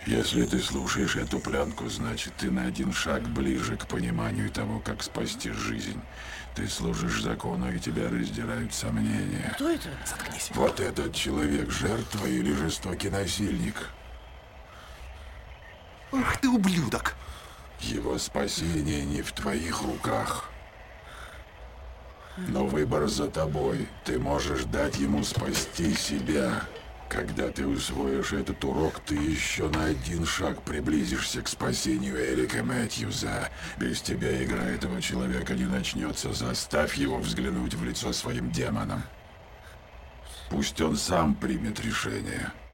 Если ты слушаешь эту пленку, значит, ты на один шаг ближе к пониманию того, как спасти жизнь. Ты служишь закону, и тебя раздирают сомнения. Кто это? Заткнись. Вот этот человек жертва или жестокий насильник? Ах ты ублюдок! Его спасение не в твоих руках. Но выбор за тобой. Ты можешь дать ему спасти себя. Когда ты усвоишь этот урок, ты еще на один шаг приблизишься к спасению Эрика Мэтьюза. Без тебя игра этого человека не начнется. Заставь его взглянуть в лицо своим демонам. Пусть он сам примет решение.